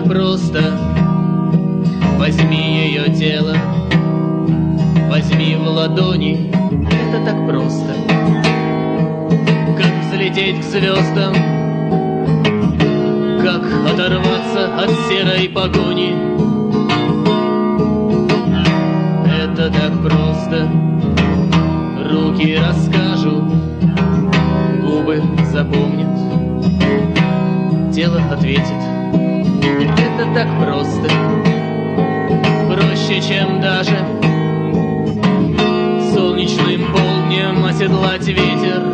так просто. Возьми ее тело, возьми в ладони. Это так просто. Как взлететь к звездам, как оторваться от серой погони. Это так просто. Руки расскажут, губы запомнят, тело ответит. Это так просто. Проще, чем даже солнечным полднем оседлать ветер.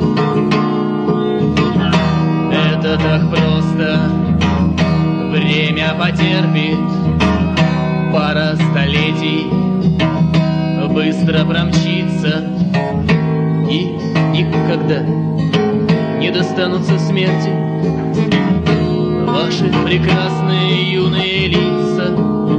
Это так просто. Время потерпит, пара столетий быстро промчится, и никогда не достанутся смерти ваши прекрасные юные лица.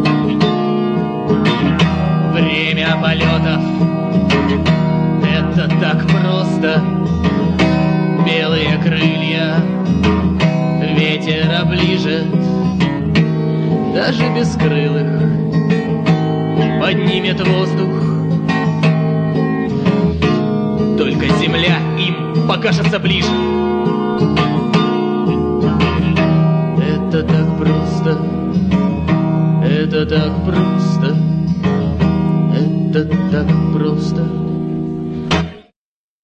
Время полетов — это так просто. Белые крылья ветер оближет, даже без крылых поднимет воздух. Только земля им покажется ближе. Это так просто, это так просто.